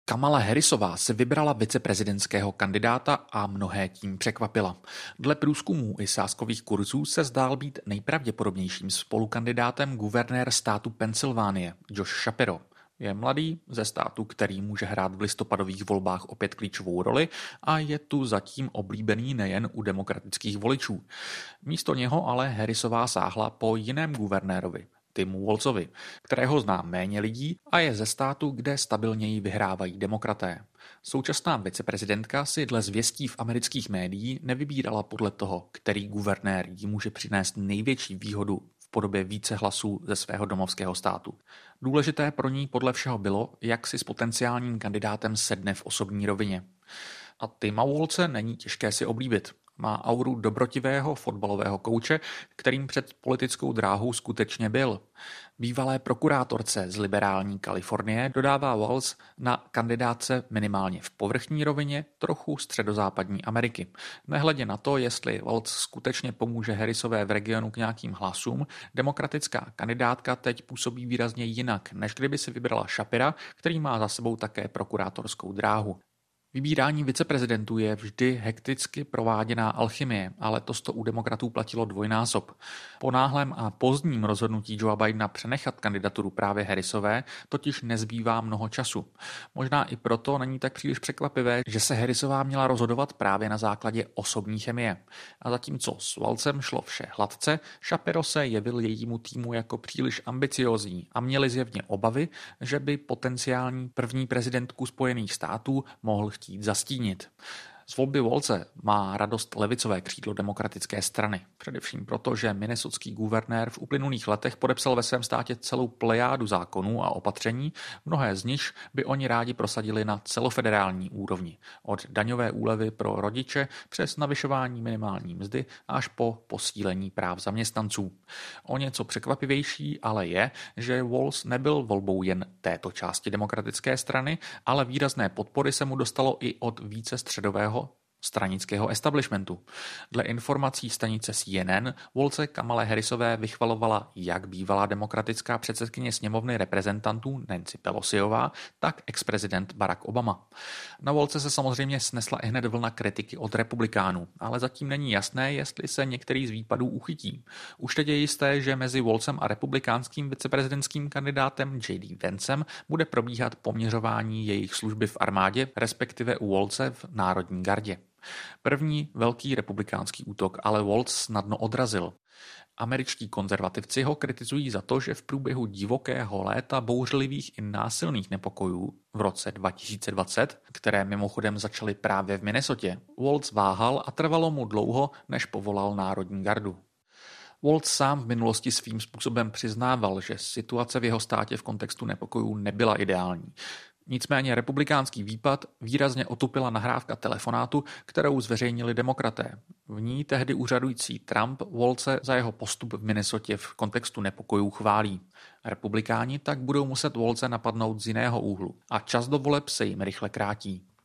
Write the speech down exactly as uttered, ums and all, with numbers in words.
Kamala Harrisová si vybrala viceprezidentského kandidáta a mnohé tím překvapila. Dle průzkumů i sázkových kurzů se zdál být nejpravděpodobnějším spolukandidátem guvernér státu Pensylvánie, Josh Shapiro. Je mladý, ze státu, který může hrát v listopadových volbách opět klíčovou roli a je tu zatím oblíbený nejen u demokratických voličů. Místo něho ale Harrisová sáhla po jiném guvernérovi, Timu Walzovi, kterého zná méně lidí a je ze státu, kde stabilněji vyhrávají demokraté. Současná viceprezidentka si dle zvěstí v amerických médiích nevybírala podle toho, který guvernér jí může přinést největší výhodu v podobě více hlasů ze svého domovského státu. Důležité pro ní podle všeho bylo, jak si s potenciálním kandidátem sedne v osobní rovině. A Tima Walze není těžké si oblíbit. Má auru dobrotivého fotbalového kouče, kterým před politickou dráhou skutečně byl. Bývalé prokurátorce z liberální Kalifornie dodává Walz na kandidátce minimálně v povrchní rovině trochu středozápadní Ameriky. Nehledě na to, jestli Walz skutečně pomůže Harrisové v regionu k nějakým hlasům, demokratická kandidátka teď působí výrazně jinak, než kdyby si vybrala Shapira, který má za sebou také prokurátorskou dráhu. Vybírání viceprezidentů je vždy hekticky prováděná alchymie, ale letos to u demokratů platilo dvojnásob. Po náhlém a pozdním rozhodnutí Joea Bidena přenechat kandidaturu právě Harrisové totiž nezbývá mnoho času. Možná i proto není tak příliš překvapivé, že se Harrisová měla rozhodovat právě na základě osobní chemie. A zatímco s Walzem šlo vše hladce, Shapiro se jevil jejímu týmu jako příliš ambiciózní a měli zjevně obavy, že by potenciální první prezidentku Spojených států mohl chtít zastínit. Z volby Walze má radost levicové křídlo demokratické strany. Především proto, že minnesotský guvernér v uplynulých letech podepsal ve svém státě celou plejádu zákonů a opatření, mnohé z nich by oni rádi prosadili na celofederální úrovni. Od daňové úlevy pro rodiče přes navyšování minimální mzdy až po posílení práv zaměstnanců. O něco překvapivější ale je, že Walz nebyl volbou jen této části demokratické strany, ale výrazné podpory se mu dostalo i od více středového stranického establishmentu. Dle informací stanice C N N Walze Kamale Harrisové vychvalovala jak bývalá demokratická předsedkyně sněmovny reprezentantů Nancy Pelosiová, tak ex-prezident Barack Obama. Na Walze se samozřejmě snesla i hned vlna kritiky od republikánů, ale zatím není jasné, jestli se některý z výpadů uchytí. Už teď je jisté, že mezi Walzem a republikánským viceprezidentským kandidátem J D Vancem bude probíhat poměřování jejich služby v armádě, respektive u Walze v Národní gardě. První velký republikánský útok ale Walz snadno odrazil. Američtí konzervativci ho kritizují za to, že v průběhu divokého léta bouřlivých i násilných nepokojů v roce dva tisíce dvacet, které mimochodem začaly právě v Minnesotě, Walz váhal a trvalo mu dlouho, než povolal Národní gardu. Walz sám v minulosti svým způsobem přiznával, že situace v jeho státě v kontextu nepokojů nebyla ideální. Nicméně republikánský výpad výrazně otupila nahrávka telefonátu, kterou zveřejnili demokraté. V ní tehdy úřadující Trump Walze za jeho postup v Minnesotě v kontextu nepokojů chválí. Republikáni tak budou muset Walze napadnout z jiného úhlu a čas do voleb se jim rychle krátí.